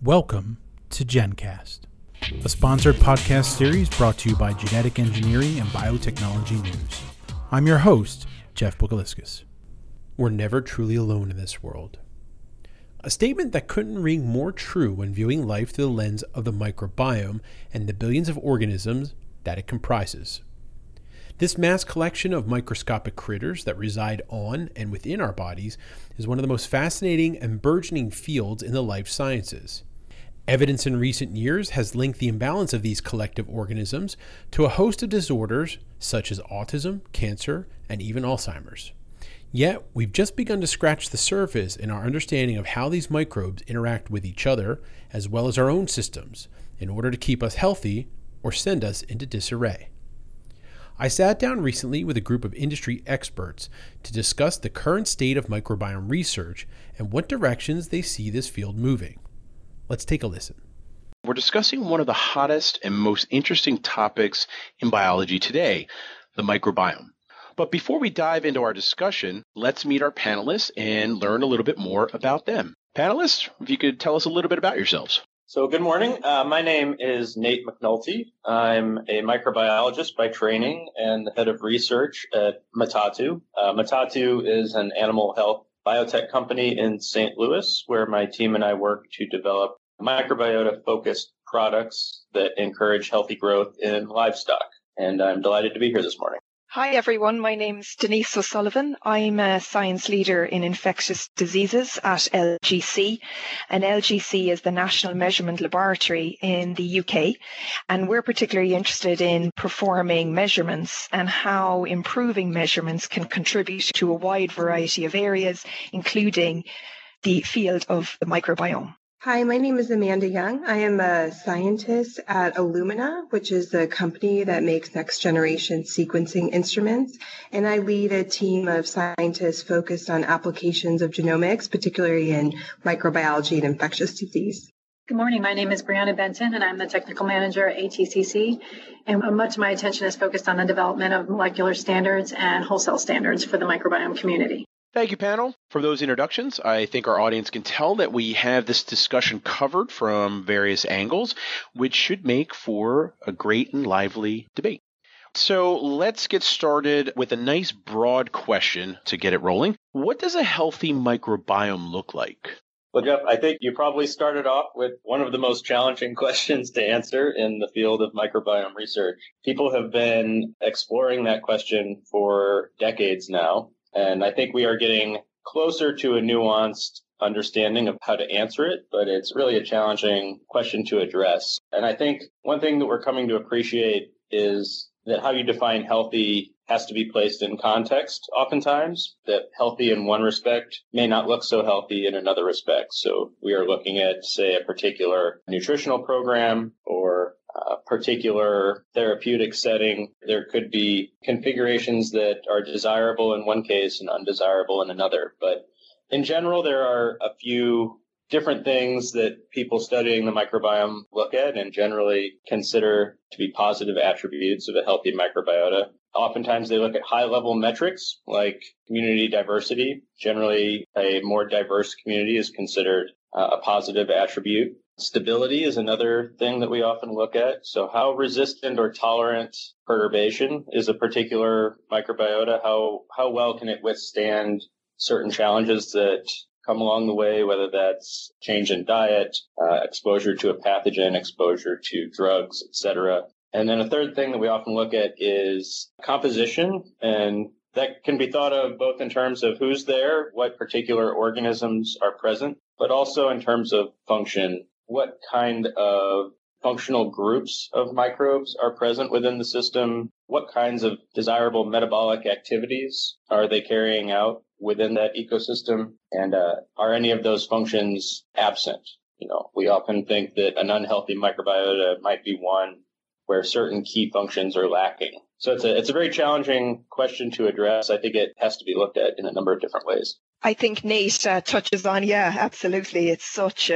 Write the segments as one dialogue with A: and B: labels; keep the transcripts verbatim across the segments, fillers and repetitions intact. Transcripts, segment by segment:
A: Welcome to GenCast, a sponsored podcast series brought to you by Genetic Engineering and Biotechnology News. I'm your host, Jeff Bukaliskas. We're never truly alone in this world. A statement that couldn't ring more true when viewing life through the lens of the microbiome and the billions of organisms that it comprises. This mass collection of microscopic critters that reside on and within our bodies is one of the most fascinating and burgeoning fields in the life sciences. Evidence in recent years has linked the imbalance of these collective organisms to a host of disorders such as autism, cancer, and even Alzheimer's. Yet, we've just begun to scratch the surface in our understanding of how these microbes interact with each other, as well as our own systems, in order to keep us healthy or send us into disarray. I sat down recently with a group of industry experts to discuss the current state of microbiome research and what directions they see this field moving. Let's take a listen.
B: We're discussing one of the hottest and most interesting topics in biology today, the microbiome. But before we dive into our discussion, let's meet our panelists and learn a little bit more about them. Panelists, if you could tell us a little bit about yourselves.
C: So good morning. Uh, my name is Nate McNulty. I'm a microbiologist by training and the head of research at Matatu. Uh, Matatu is an animal health biotech company in Saint Louis, where my team and I work to develop microbiota-focused products that encourage healthy growth in livestock. And I'm delighted to be here this morning.
D: Hi everyone, my name's Denise O'Sullivan. I'm a science leader in infectious diseases at L G C, and L G C is the National Measurement Laboratory in the U K, and we're particularly interested in performing measurements and how improving measurements can contribute to a wide variety of areas, including the field of the microbiome.
E: Hi, my name is Amanda Young. I am a scientist at Illumina, which is the company that makes next-generation sequencing instruments, and I lead a team of scientists focused on applications of genomics, particularly in microbiology and infectious disease.
F: Good morning. My name is Brianna Benton, and I'm the technical manager at A T C C, and much of my attention is focused on the development of molecular standards and wholesale standards for the microbiome community.
B: Thank you, panel. For those introductions, I think our audience can tell that we have this discussion covered from various angles, which should make for a great and lively debate. So let's get started with a nice broad question to get it rolling. What does a healthy microbiome look like?
C: Well, Jeff, I think you probably started off with one of the most challenging questions to answer in the field of microbiome research. People have been exploring that question for decades now. And I think we are getting closer to a nuanced understanding of how to answer it, but it's really a challenging question to address. And I think one thing that we're coming to appreciate is that how you define healthy has to be placed in context oftentimes, that healthy in one respect may not look so healthy in another respect. So we are looking at, say, a particular nutritional program or a particular therapeutic setting. There could be configurations that are desirable in one case and undesirable in another. But in general, there are a few different things that people studying the microbiome look at and generally consider to be positive attributes of a healthy microbiota. Oftentimes, they look at high-level metrics like community diversity. Generally, a more diverse community is considered uh, a positive attribute. Stability is another thing that we often look at. So how resistant or tolerant perturbation is a particular microbiota? How how well can it withstand certain challenges that come along the way, whether that's change in diet, uh, exposure to a pathogen, exposure to drugs, et cetera. And then a third thing that we often look at is composition, and that can be thought of both in terms of who's there, what particular organisms are present, but also in terms of function. What kind of functional groups of microbes are present within the system? What kinds of desirable metabolic activities are they carrying out within that ecosystem? And uh, are any of those functions absent? You know, we often think that an unhealthy microbiota might be one where certain key functions are lacking. So it's a it's a very challenging question to address. I think it has to be looked at in a number of different ways.
D: I think Nate uh, touches on, yeah, absolutely. It's such a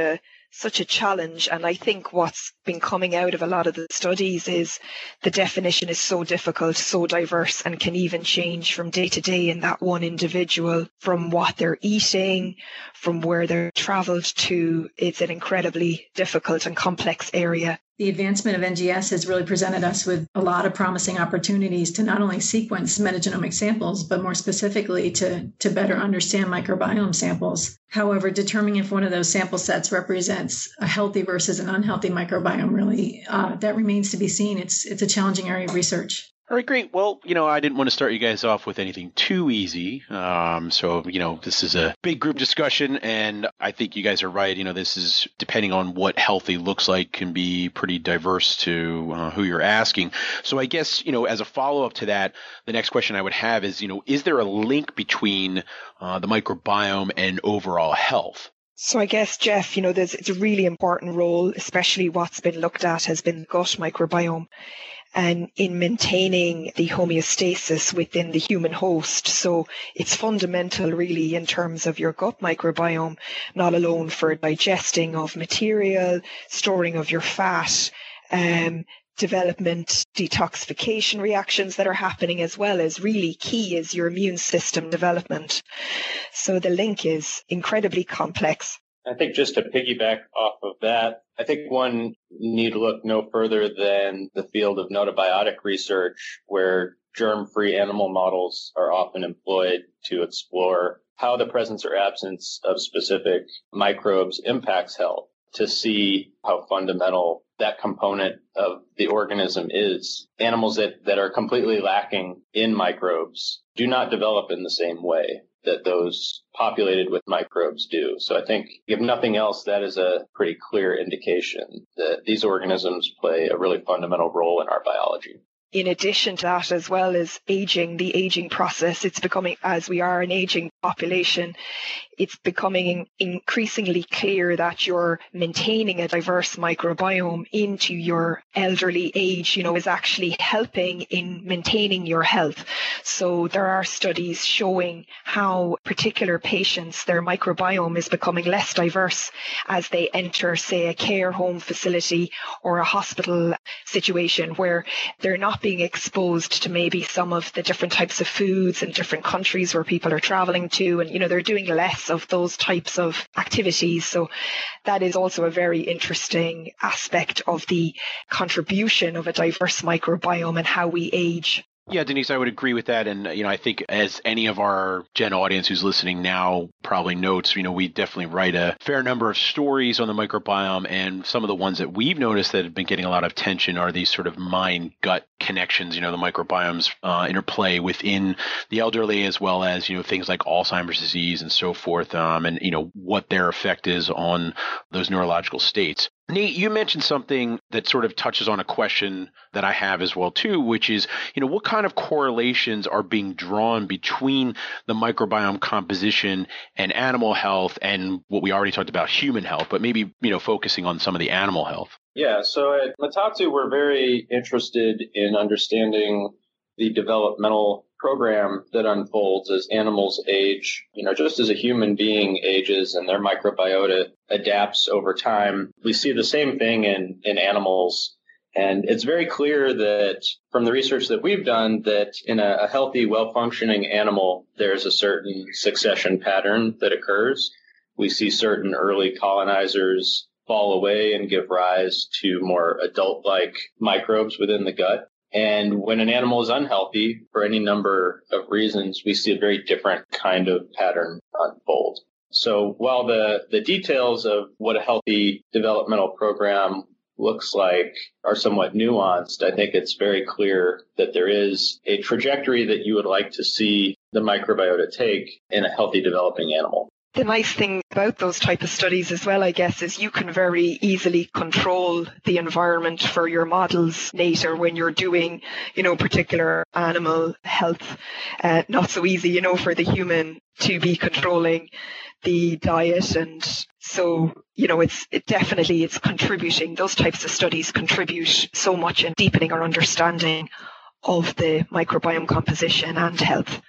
D: such a challenge. And I think what's been coming out of a lot of the studies is the definition is so difficult, so diverse, and can even change from day to day in that one individual, from what they're eating, from where they're traveled to. It's an incredibly difficult and complex area.
F: The advancement of N G S has really presented us with a lot of promising opportunities to not only sequence metagenomic samples, but more specifically to, to better understand microbiome samples. However, determining if one of those sample sets represents a healthy versus an unhealthy microbiome, really, uh, that remains to be seen. It's, it's a challenging area of research.
B: All right, great. Well, you know, I didn't want to start you guys off with anything too easy. Um, so, you know, this is a big group discussion, and I think you guys are right. You know, this is, depending on what healthy looks like, can be pretty diverse to uh, who you're asking. So I guess, you know, as a follow-up to that, the next question I would have is, you know, is there a link between uh, the microbiome and overall health?
D: So I guess, Jeff, you know, there's, it's a really important role, especially what's been looked at has been gut microbiome, and in maintaining the homeostasis within the human host. So it's fundamental really in terms of your gut microbiome, not alone for digesting of material, storing of your fat, um, development, detoxification reactions that are happening, as well as really key is your immune system development. So the link is incredibly complex.
C: I think just to piggyback off of that, I think one need look no further than the field of gnotobiotic research, where germ-free animal models are often employed to explore how the presence or absence of specific microbes impacts health, to see how fundamental that component of the organism is. Animals that, that are completely lacking in microbes do not develop in the same way that those populated with microbes do. So I think, if nothing else, that is a pretty clear indication that these organisms play a really fundamental role in our biology.
D: In addition to that, as well as aging, the aging process, it's becoming, as we are an aging population, it's becoming increasingly clear that you're maintaining a diverse microbiome into your elderly age, you know, is actually helping in maintaining your health. So there are studies showing how particular patients, their microbiome is becoming less diverse as they enter, say, a care home facility or a hospital situation, where they're not being exposed to maybe some of the different types of foods in different countries where people are traveling to, and you know, they're doing less of those types of activities. So that is also a very interesting aspect of the contribution of a diverse microbiome and how we age.
B: Yeah, Denise, I would agree with that. And, you know, I think as any of our Gen audience who's listening now probably notes, you know, we definitely write a fair number of stories on the microbiome. And some of the ones that we've noticed that have been getting a lot of attention are these sort of mind-gut connections, you know, the microbiome's uh, interplay within the elderly, as well as, you know, things like Alzheimer's disease and so forth, um, and, you know, what their effect is on those neurological states. Nate, you mentioned something that sort of touches on a question that I have as well, too, which is, you know, what kind of correlations are being drawn between the microbiome composition and animal health and what we already talked about, human health, but maybe, you know, focusing on some of the animal health?
C: Yeah, so at Metatsu, we're very interested in understanding the developmental program that unfolds as animals age. You know, just as a human being ages and their microbiota adapts over time, we see the same thing in, in animals. And it's very clear that from the research that we've done that in a, a healthy, well-functioning animal, there's a certain succession pattern that occurs. We see certain early colonizers fall away and give rise to more adult-like microbes within the gut. And when an animal is unhealthy for any number of reasons, we see a very different kind of pattern unfold. So while the, the details of what a healthy developmental program looks like are somewhat nuanced, I think it's very clear that there is a trajectory that you would like to see the microbiota take in a healthy developing animal.
D: The nice thing about those type of studies as well, I guess, is you can very easily control the environment for your models later when you're doing, you know, particular animal health. Uh, not so easy, you know, for the human to be controlling the diet. And so, you know, it's it definitely it's contributing. Those types of studies contribute so much in deepening our understanding of the microbiome composition and health.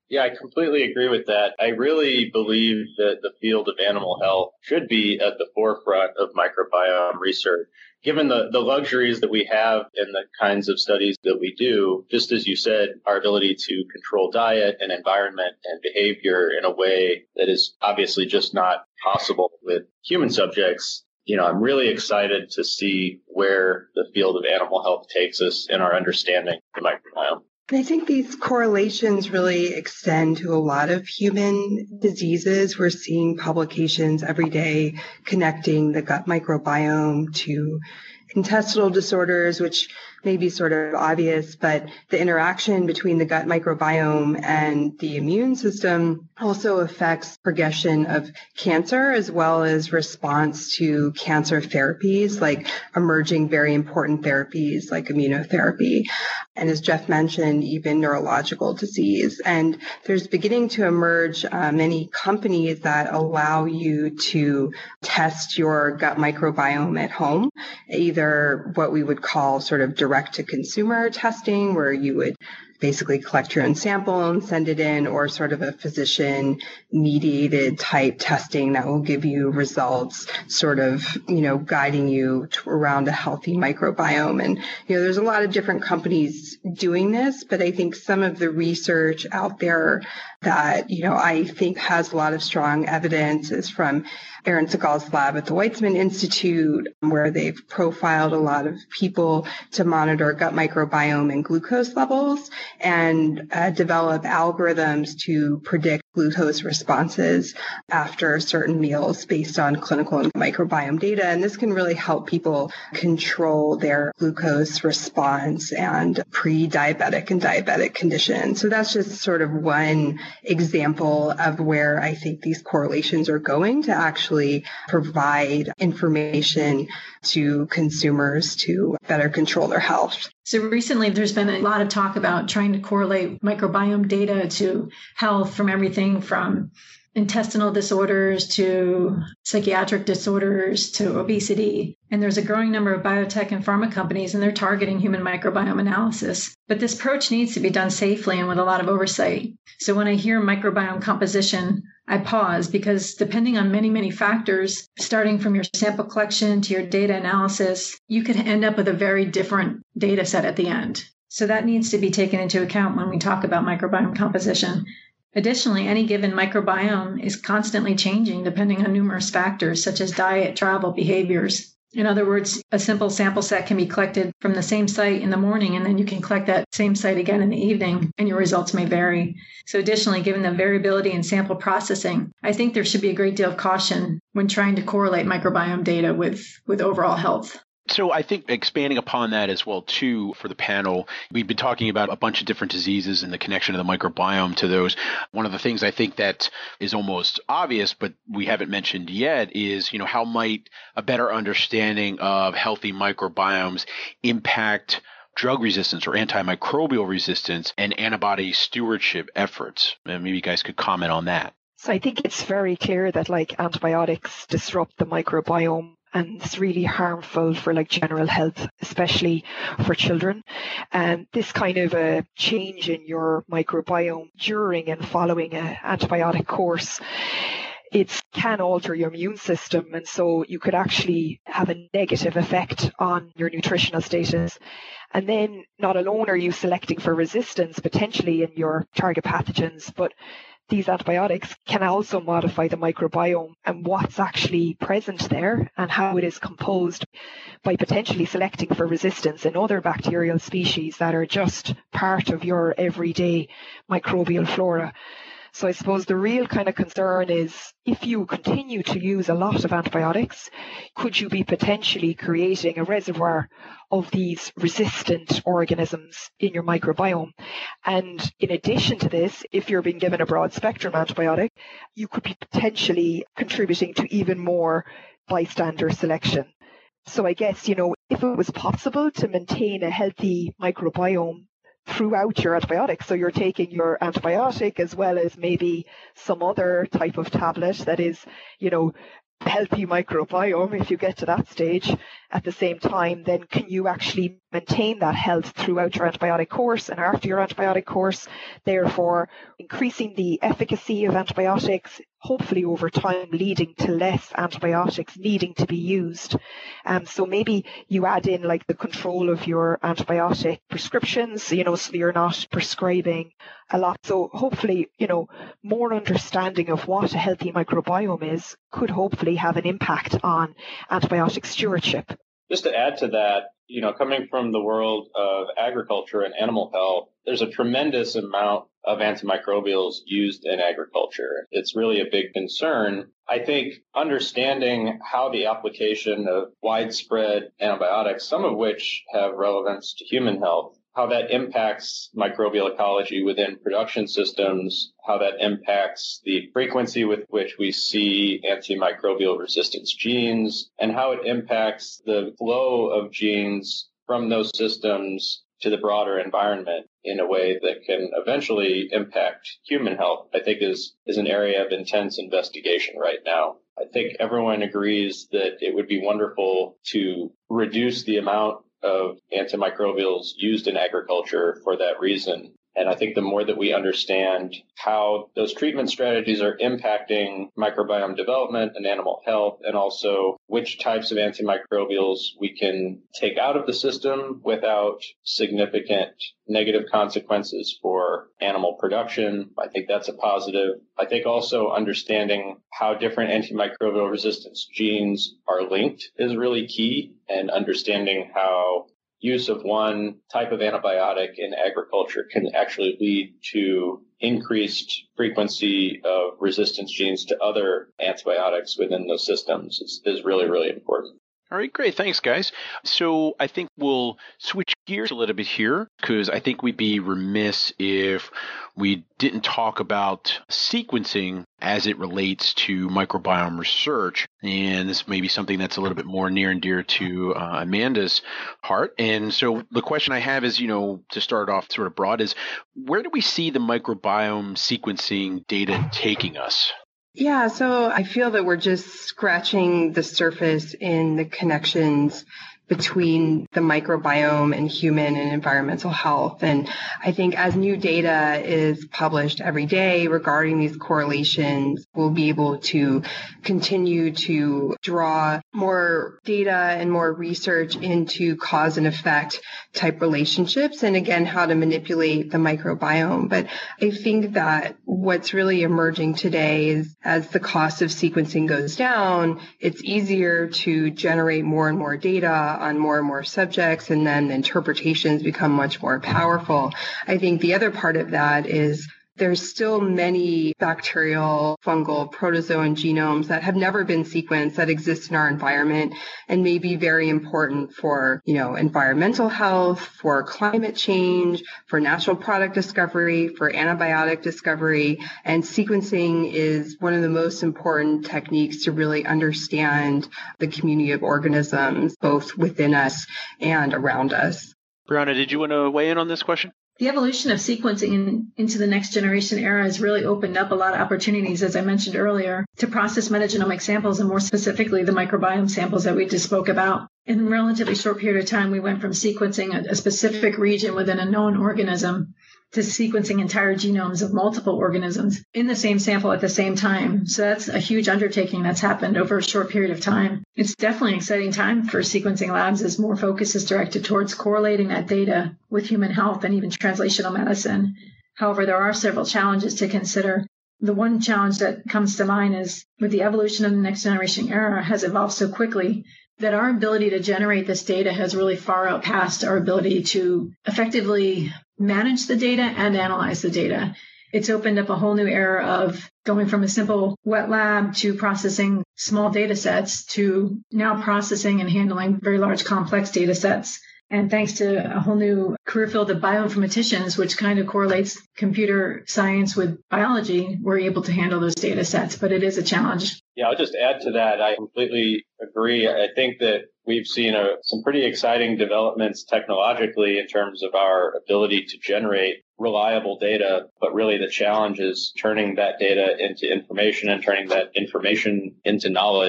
C: Yeah, I completely agree with that. I really believe that the field of animal health should be at the forefront of microbiome research. Given the, the luxuries that we have and the kinds of studies that we do, just as you said, our ability to control diet and environment and behavior in a way that is obviously just not possible with human subjects. You know, I'm really excited to see where the field of animal health takes us in our understanding of the microbiome.
E: I think these correlations really extend to a lot of human diseases. We're seeing publications every day connecting the gut microbiome to intestinal disorders, which may be sort of obvious, but the interaction between the gut microbiome and the immune system also affects progression of cancer as well as response to cancer therapies, like emerging very important therapies like immunotherapy. And as Jeff mentioned, even neurological disease. And there's beginning to emerge uh, many companies that allow you to test your gut microbiome at home, either what we would call sort of direct to consumer testing, where you would basically collect your own sample and send it in, or sort of a physician mediated type testing that will give you results, sort of, you know, guiding you to around a healthy microbiome. And, you know, there's a lot of different companies doing this, but I think some of the research out there that, you know, I think has a lot of strong evidence is from Aaron Segal's lab at the Weizmann Institute, where they've profiled a lot of people to monitor gut microbiome and glucose levels and uh, develop algorithms to predict glucose responses after certain meals based on clinical and microbiome data. And this can really help people control their glucose response and pre-diabetic and diabetic conditions. So that's just sort of one example of where I think these correlations are going to actually provide information to consumers to better control their health.
F: So recently, there's been a lot of talk about trying to correlate microbiome data to health, from everything from intestinal disorders to psychiatric disorders to obesity. And there's a growing number of biotech and pharma companies, and they're targeting human microbiome analysis. But this approach needs to be done safely and with a lot of oversight. So when I hear microbiome composition, I pause, because depending on many, many factors, starting from your sample collection to your data analysis, you could end up with a very different data set at the end. So that needs to be taken into account when we talk about microbiome composition. Additionally, any given microbiome is constantly changing depending on numerous factors such as diet, travel, behaviors. In other words, a simple sample set can be collected from the same site in the morning, and then you can collect that same site again in the evening, and your results may vary. So additionally, given the variability in sample processing, I think there should be a great deal of caution when trying to correlate microbiome data with, with overall health.
B: So I think expanding upon that as well, too, for the panel, we've been talking about a bunch of different diseases and the connection of the microbiome to those. One of the things I think that is almost obvious, but we haven't mentioned yet, is, you know, how might a better understanding of healthy microbiomes impact drug resistance or antimicrobial resistance and antibody stewardship efforts? And maybe you guys could comment on that.
D: So I think it's very clear that like antibiotics disrupt the microbiome, and it's really harmful for like general health, especially for children. And this kind of a change in your microbiome during and following an antibiotic course, it can alter your immune system. And so you could actually have a negative effect on your nutritional status. And then not alone are you selecting for resistance potentially in your target pathogens, but these antibiotics can also modify the microbiome and what's actually present there and how it is composed by potentially selecting for resistance in other bacterial species that are just part of your everyday microbial flora. So I suppose the real kind of concern is if you continue to use a lot of antibiotics, could you be potentially creating a reservoir of these resistant organisms in your microbiome? And in addition to this, if you're being given a broad spectrum antibiotic, you could be potentially contributing to even more bystander selection. So I guess, you know, if it was possible to maintain a healthy microbiome throughout your antibiotics, so you're taking your antibiotic as well as maybe some other type of tablet that is, you know, healthy microbiome, if you get to that stage at the same time, then can you actually maintain that health throughout your antibiotic course and after your antibiotic course, therefore increasing the efficacy of antibiotics, hopefully over time leading to less antibiotics needing to be used. Um, so maybe you add in like the control of your antibiotic prescriptions, you know, so you're not prescribing a lot. So hopefully, you know, more understanding of what a healthy microbiome is could hopefully have an impact on antibiotic stewardship.
C: Just to add to that, you know, coming from the world of agriculture and animal health, there's a tremendous amount of antimicrobials used in agriculture. It's really a big concern. I think understanding how the application of widespread antibiotics, some of which have relevance to human health, how that impacts microbial ecology within production systems, how that impacts the frequency with which we see antimicrobial resistance genes, and how it impacts the flow of genes from those systems to the broader environment in a way that can eventually impact human health, I think is, is an area of intense investigation right now. I think everyone agrees that it would be wonderful to reduce the amount of antimicrobials used in agriculture for that reason. And I think the more that we understand how those treatment strategies are impacting microbiome development and animal health, and also which types of antimicrobials we can take out of the system without significant negative consequences for animal production, I think that's a positive. I think also understanding how different antimicrobial resistance genes are linked is really key, and understanding how use of one type of antibiotic in agriculture can actually lead to increased frequency of resistance genes to other antibiotics within those systems is, is really, really important.
B: All right, great. Thanks, guys. So I think we'll switch gears a little bit here, because I think we'd be remiss if we didn't talk about sequencing as it relates to microbiome research. And this may be something that's a little bit more near and dear to uh, Amanda's heart. And so the question I have is, you know, to start off sort of broad, is where do we see the microbiome sequencing data taking us?
E: Yeah, so I feel that we're just scratching the surface in the connections between the microbiome and human and environmental health. And I think as new data is published every day regarding these correlations, we'll be able to continue to draw more data and more research into cause and effect type relationships, and again, how to manipulate the microbiome. But I think that what's really emerging today is as the cost of sequencing goes down, it's easier to generate more and more data on more and more subjects, and then the interpretations become much more powerful. I think the other part of that is there's still many bacterial, fungal, protozoan genomes that have never been sequenced that exist in our environment and may be very important for, you know, environmental health, for climate change, for natural product discovery, for antibiotic discovery. And sequencing is one of the most important techniques to really understand the community of organisms, both within us and around us.
B: Brianna, did you want to weigh in on this question?
F: The evolution of sequencing in, into the next generation era has really opened up a lot of opportunities, as I mentioned earlier, to process metagenomic samples, and more specifically, the microbiome samples that we just spoke about. In a relatively short period of time, we went from sequencing a, a specific region within a known organism to sequencing entire genomes of multiple organisms in the same sample at the same time. So that's a huge undertaking that's happened over a short period of time. It's definitely an exciting time for sequencing labs as more focus is directed towards correlating that data with human health and even translational medicine. However, there are several challenges to consider. The one challenge that comes to mind is with the evolution of the next generation era has evolved so quickly that our ability to generate this data has really far outpaced our ability to effectively manage the data and analyze the data. It's opened up a whole new era of going from a simple wet lab to processing small data sets to now processing and handling very large complex data sets. And thanks to a whole new career field of bioinformaticians, which kind of correlates computer science with biology, we're able to handle those data sets, but it is a challenge.
C: Yeah, I'll just add to that. I completely agree. I think that we've seen a, some pretty exciting developments technologically in terms of our ability to generate reliable data, but really the challenge is turning that data into information and turning that information into knowledge.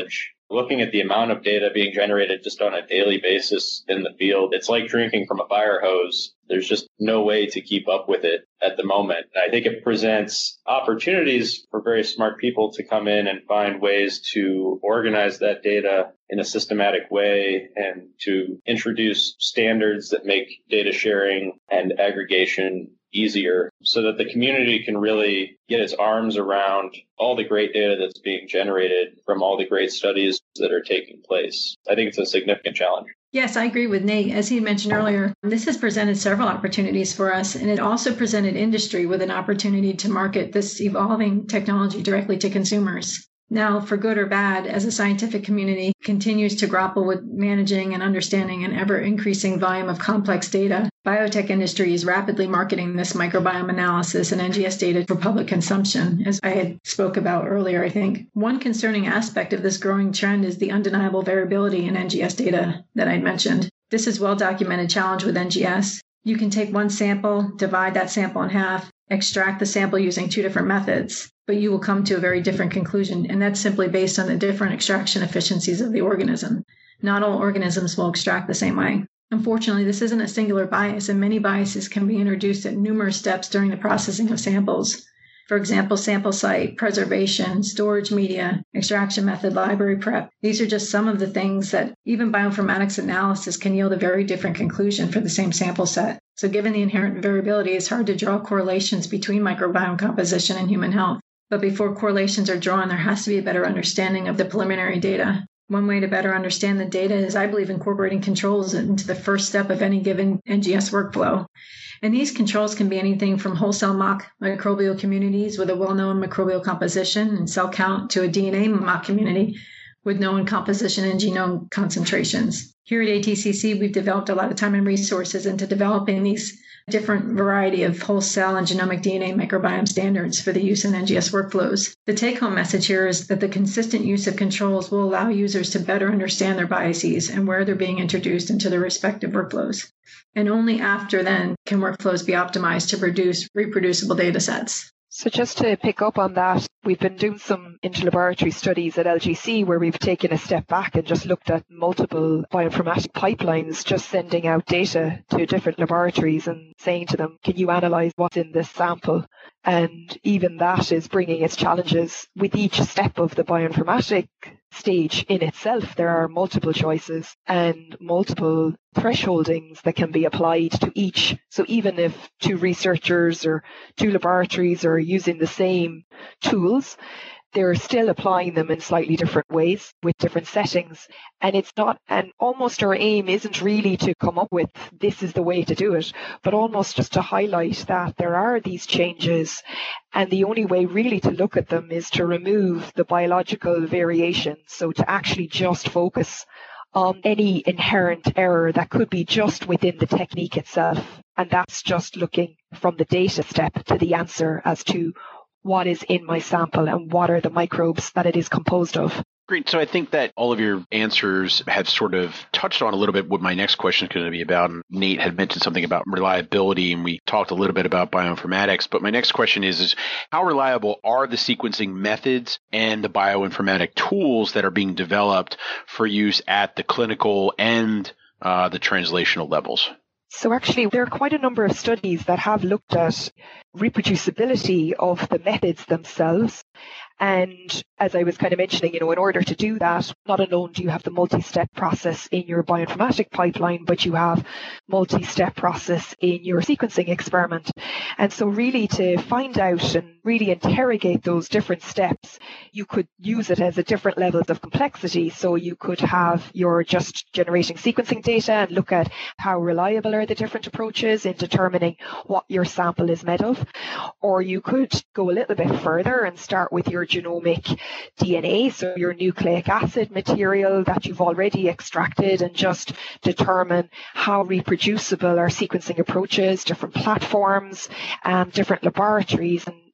C: looking at the amount of data being generated just on a daily basis in the field, it's like drinking from a fire hose. There's just no way to keep up with it at the moment. And I think it presents opportunities for very smart people to come in and find ways to organize that data in a systematic way and to introduce standards that make data sharing and aggregation easier so that the community can really get its arms around all the great data that's being generated from all the great studies that are taking place. I think it's a significant challenge.
F: Yes, I agree with Nate. As he mentioned earlier, this has presented several opportunities for us, and it also presented industry with an opportunity to market this evolving technology directly to consumers. Now, for good or bad, as a scientific community continues to grapple with managing and understanding an ever-increasing volume of complex data, biotech industry is rapidly marketing this microbiome analysis and N G S data for public consumption, as I had spoke about earlier, I think. One concerning aspect of this growing trend is the undeniable variability in N G S data that I mentioned. This is well-documented challenge with N G S. You can take one sample, divide that sample in half, extract the sample using two different methods, but you will come to a very different conclusion, and that's simply based on the different extraction efficiencies of the organism. Not all organisms will extract the same way. Unfortunately, this isn't a singular bias, and many biases can be introduced at numerous steps during the processing of samples. For example, sample site, preservation, storage media, extraction method, library prep. These are just some of the things that even bioinformatics analysis can yield a very different conclusion for the same sample set. So given the inherent variability, it's hard to draw correlations between microbiome composition and human health. But before correlations are drawn, there has to be a better understanding of the preliminary data. One way to better understand the data is, I believe, incorporating controls into the first step of any given N G S workflow. And these controls can be anything from wholesale mock microbial communities with a well-known microbial composition and cell count to a D N A mock community with known composition and genome concentrations. Here at A T C C, we've developed a lot of time and resources into developing these different variety of whole cell and genomic D N A microbiome standards for the use in N G S workflows. The take-home message here is that the consistent use of controls will allow users to better understand their biases and where they're being introduced into their respective workflows. And only after then can workflows be optimized to produce reproducible data sets.
D: So just to pick up on that, we've been doing some interlaboratory studies at L G C where we've taken a step back and just looked at multiple bioinformatic pipelines, just sending out data to different laboratories and saying to them, can you analyze what's in this sample? And even that is bringing its challenges. With each step of the bioinformatic stage in itself, there are multiple choices and multiple thresholdings that can be applied to each. So even if two researchers or two laboratories are using the same tools, they're still applying them in slightly different ways with different settings. And it's not, and almost our aim isn't really to come up with this is the way to do it, but almost just to highlight that there are these changes. And the only way really to look at them is to remove the biological variation. So to actually just focus on any inherent error that could be just within the technique itself. And that's just looking from the data step to the answer as to what is in my sample and what are the microbes that it is composed of.
B: Great. So I think that all of your answers have sort of touched on a little bit what my next question is going to be about. And Nate had mentioned something about reliability, and we talked a little bit about bioinformatics. But my next question is, is how reliable are the sequencing methods and the bioinformatic tools that are being developed for use at the clinical and uh, the translational levels?
D: So actually, there are quite a number of studies that have looked at reproducibility of the methods themselves. And as I was kind of mentioning, you know, in order to do that, not alone do you have the multi-step process in your bioinformatic pipeline, but you have multi-step process in your sequencing experiment. And so really to find out and really interrogate those different steps, you could use it as a different levels of complexity. So you could have your just generating sequencing data and look at how reliable are the different approaches in determining what your sample is made of. Or you could go a little bit further and start with your genomic D N A, so your nucleic acid material that you've already extracted, and just determine how reproducible are sequencing approaches, different platforms, and different laboratories. And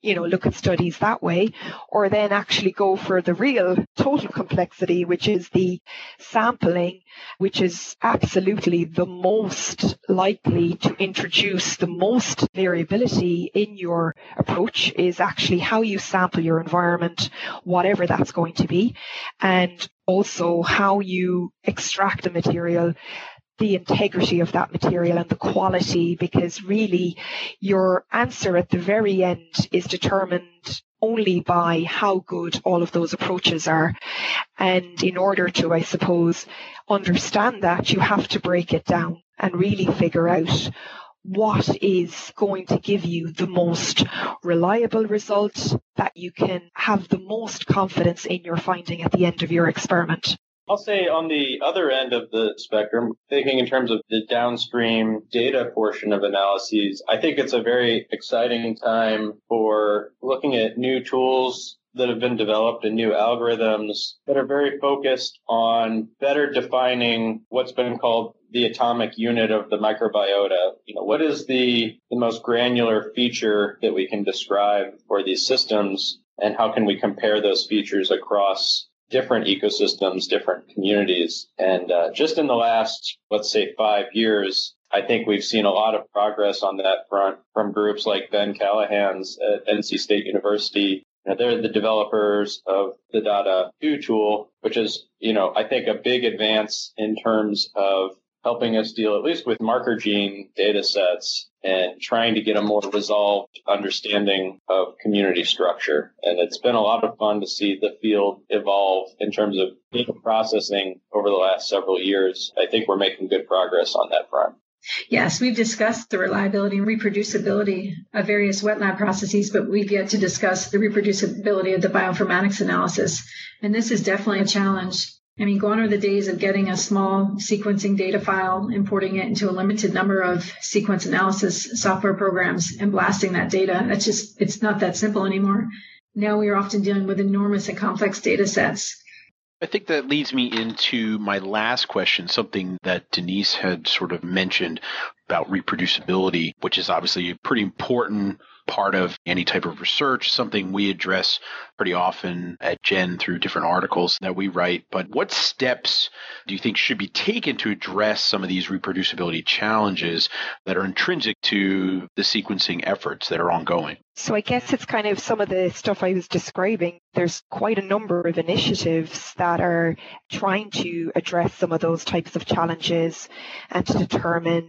D: you know, look at studies that way, or then actually go for the real total complexity, which is the sampling, which is absolutely the most likely to introduce the most variability in your approach, is actually how you sample your environment, whatever that's going to be, and also how you extract the material, the integrity of that material and the quality, because really your answer at the very end is determined only by how good all of those approaches are. And in order to, I suppose, understand that, you have to break it down and really figure out what is going to give you the most reliable result, that you can have the most confidence in your finding at the end of your experiment.
C: I'll say on the other end of the spectrum, thinking in terms of the downstream data portion of analyses, I think it's a very exciting time for looking at new tools that have been developed and new algorithms that are very focused on better defining what's been called the atomic unit of the microbiota. You know, what is the, the most granular feature that we can describe for these systems, and how can we compare those features across different ecosystems, different communities? And uh, just in the last, let's say, five years, I think we've seen a lot of progress on that front from groups like Ben Callahan's at N C State University. You know, they're the developers of the Dada two tool, which is, you know, I think a big advance in terms of helping us deal at least with marker gene data sets and trying to get a more resolved understanding of community structure. And it's been a lot of fun to see the field evolve in terms of data processing over the last several years. I think we're making good progress on that front.
F: Yes, we've discussed the reliability and reproducibility of various wet lab processes, but we've yet to discuss the reproducibility of the bioinformatics analysis. And this is definitely a challenge. I mean, gone are the days of getting a small sequencing data file, importing it into a limited number of sequence analysis software programs, and blasting that data. That's just, it's not that simple anymore. Now we are often dealing with enormous and complex data sets.
B: I think that leads me into my last question, something that Denise had sort of mentioned about reproducibility, which is obviously a pretty important part of any type of research, something we address pretty often at Gen through different articles that we write. But what steps do you think should be taken to address some of these reproducibility challenges that are intrinsic to the sequencing efforts that are ongoing?
D: So I guess it's kind of some of the stuff I was describing. There's quite a number of initiatives that are trying to address some of those types of challenges and to determine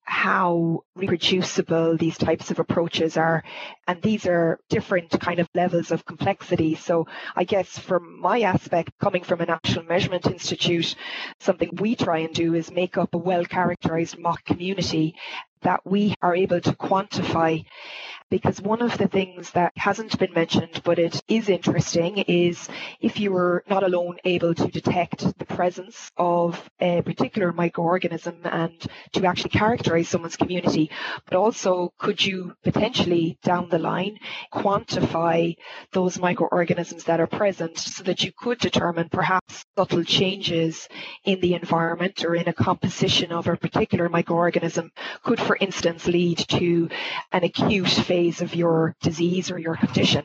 D: how reproducible these types of approaches are. And these are different kind of levels of complexity. So I guess from my aspect, coming from a National Measurement Institute, something we try and do is make up a well-characterized mock community that we are able to quantify. Because one of the things that hasn't been mentioned, but it is interesting, is if you were not alone able to detect the presence of a particular microorganism and to actually characterize someone's community, but also could you potentially down the line quantify those microorganisms that are present so that you could determine perhaps subtle changes in the environment or in a composition of a particular microorganism could, for instance, lead to an acute phase of your disease or your condition.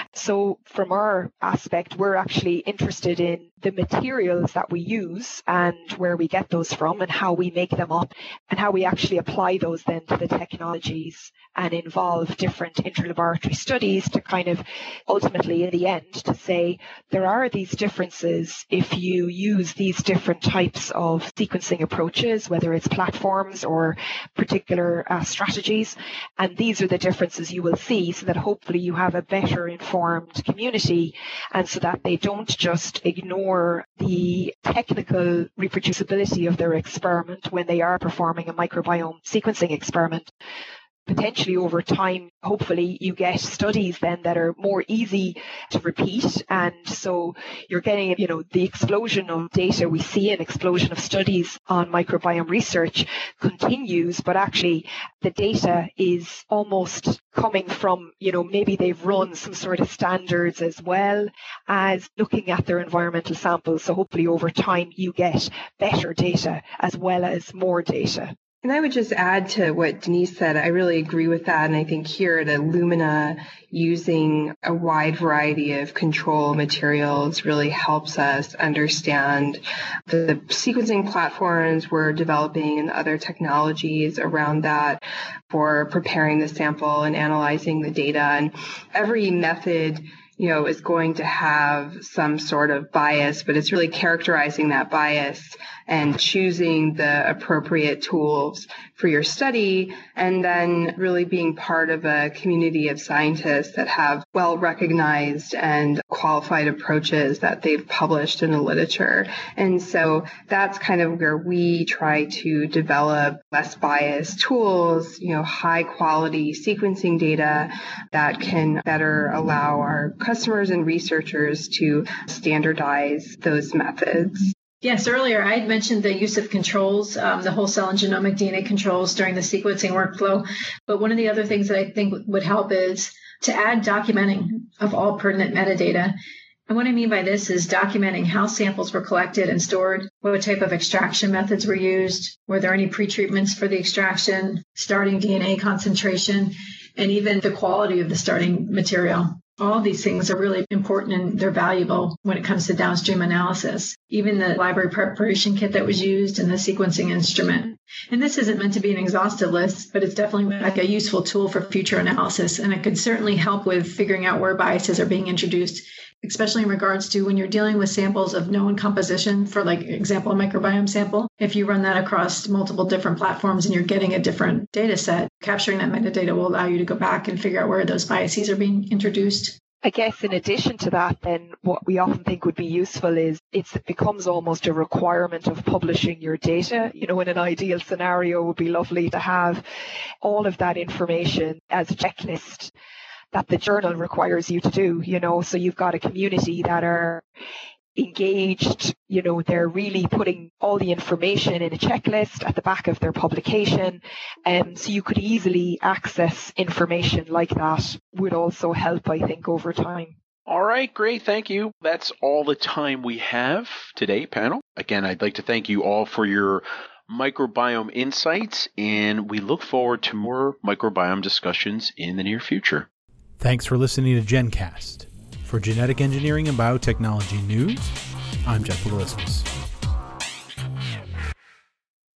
D: So from our aspect, we're actually interested in the materials that we use and where we get those from and how we make them up and how we actually apply those then to the technologies and involve different interlaboratory studies to kind of ultimately in the end to say there are these differences if you use these different types of sequencing approaches, whether it's platforms or particular uh, strategies, and these are the differences you will see so that hopefully you have a better informed community and so that they don't just ignore the technical reproducibility of their experiment when they are performing a microbiome sequencing experiment. Potentially over time, hopefully you get studies then that are more easy to repeat. And so you're getting, you know, the explosion of data we see, an explosion of studies on microbiome research continues, but actually the data is almost coming from, you know, maybe they've run some sort of standards as well as looking at their environmental samples. So hopefully over time you get better data as well as more data.
E: And I would just add to what Denise said. I really agree with that. And I think here at Illumina, using a wide variety of control materials really helps us understand the sequencing platforms we're developing and other technologies around that for preparing the sample and analyzing the data. And every method, you know, is going to have some sort of bias, but it's really characterizing that bias and choosing the appropriate tools for your study, and then really being part of a community of scientists that have well-recognized and qualified approaches that they've published in the literature. And so that's kind of where we try to develop less biased tools, you know, high-quality sequencing data that can better allow our customers and researchers to standardize those methods.
F: Yes, earlier I had mentioned the use of controls, um, the whole cell and genomic D N A controls during the sequencing workflow. But one of the other things that I think would help is to add documenting of all pertinent metadata. And what I mean by this is documenting how samples were collected and stored, what type of extraction methods were used, were there any pretreatments for the extraction, starting D N A concentration, and even the quality of the starting material. All of these things are really important and they're valuable when it comes to downstream analysis. Even the library preparation kit that was used and the sequencing instrument. And this isn't meant to be an exhaustive list, but it's definitely like a useful tool for future analysis. And it could certainly help with figuring out where biases are being introduced, especially in regards to when you're dealing with samples of known composition, for like example, a microbiome sample. If you run that across multiple different platforms and you're getting a different data set, capturing that metadata will allow you to go back and figure out where those biases are being introduced.
D: I guess in addition to that, then what we often think would be useful is it's, it becomes almost a requirement of publishing your data. You know, in an ideal scenario, it would be lovely to have all of that information as a checklist that the journal requires you to do, you know, so you've got a community that are engaged, you know, they're really putting all the information in a checklist at the back of their publication. And um, so you could easily access information like that would also help, I think, over time.
B: All right, great. Thank you. That's all the time we have today, panel. Again, I'd like to thank you all for your microbiome insights, and we look forward to more microbiome discussions in the near future.
A: Thanks for listening to GenCast. For Genetic Engineering and Biotechnology News, I'm Jeff Bogaliskas.